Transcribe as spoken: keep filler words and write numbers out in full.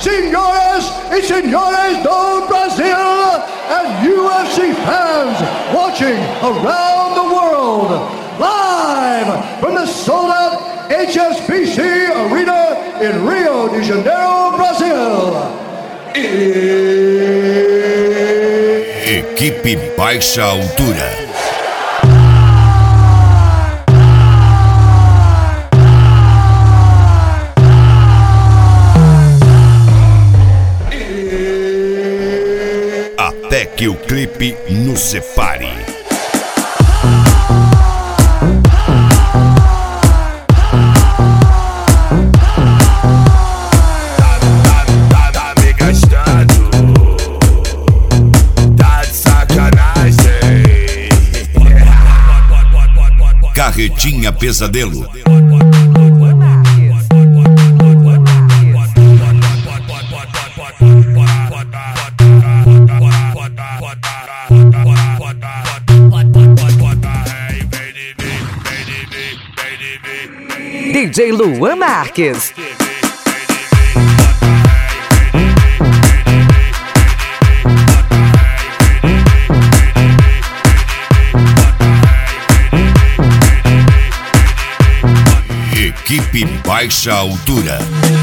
senhoras e senhores do Brasil, and U F C fans watching around the world, live from the sold-out H S B C Arena in Rio de Janeiro, Brasil. Equipe Baixa Altura. Até que o clipe nos separe. Tá me gastando, tá de sacanagem. Carretinha Pesadelo. D J Luan Marques. Equipe Baixa Altura.